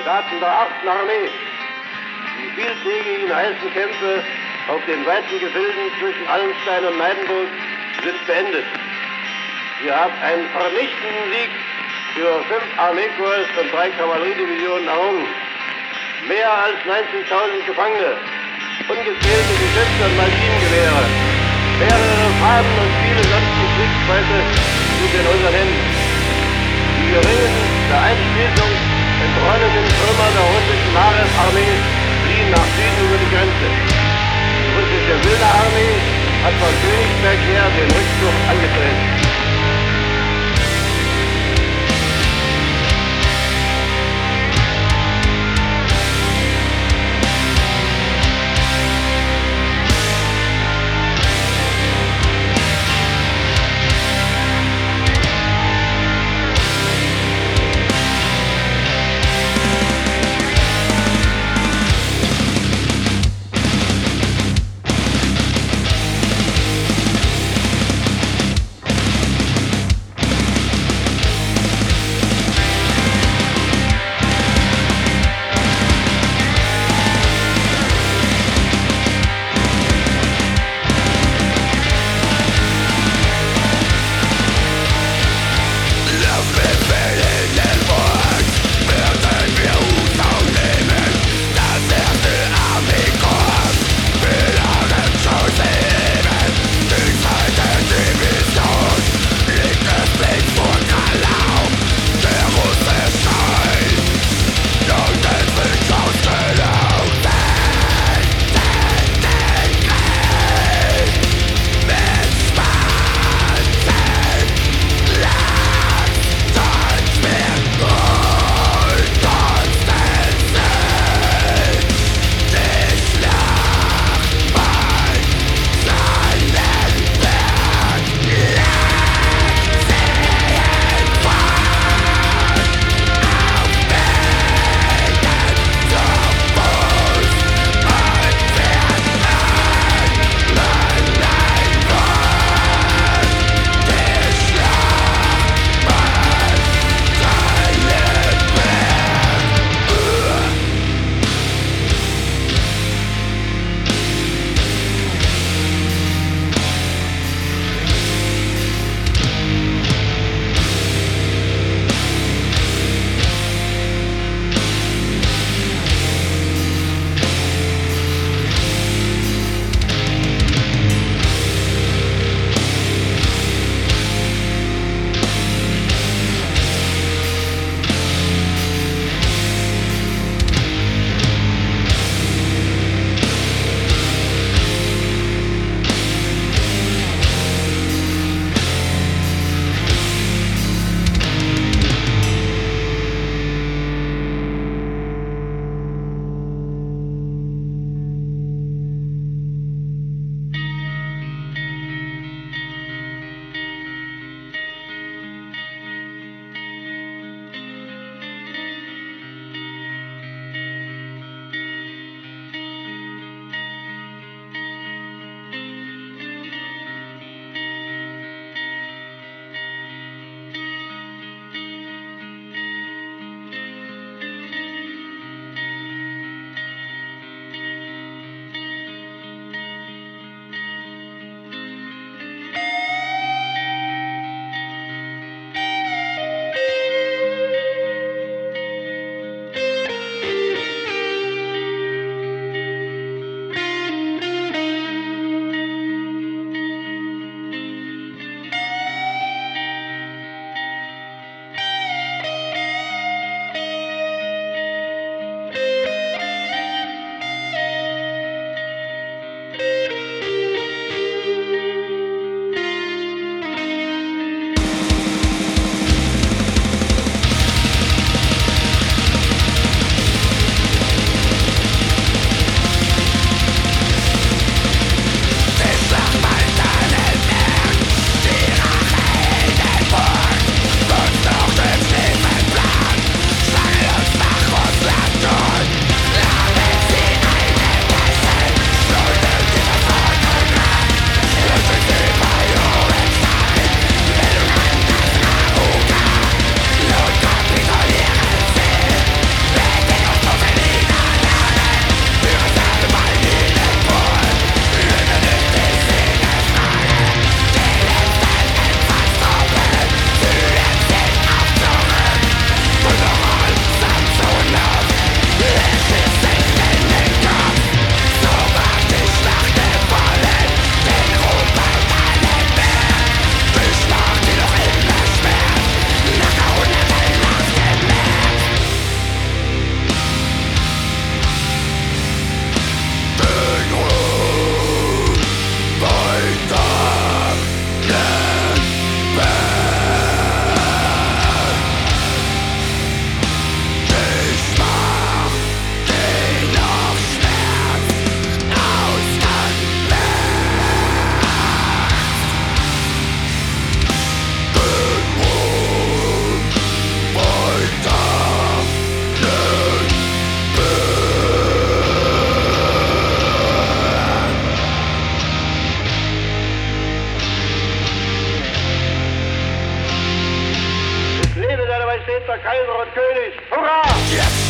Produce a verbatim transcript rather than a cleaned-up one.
Soldaten der achten Armee, die vieltägigen heißen Kämpfe auf den weiten Gefilden zwischen Allenstein und Neidenburg sind beendet. Ihr habt einen vernichtenden Sieg über fünf Armeekorps und drei Kavalleriedivisionen errungen. Mehr als neunzehntausend Gefangene, ungezählte Geschütze und Maschinengewehre, mehrere Fahnen und viele sonstige Kriegsbeute sind in unseren Händen. Die geringen, der Einschließung entrollenden Trümmer der russischen Maresarmee fliehen nach Süden über die Grenze. Die russische Wilde Armee hat von Königsberg her den Rückzug angetreten. steht der Kaiser und König. Hurra! Yes!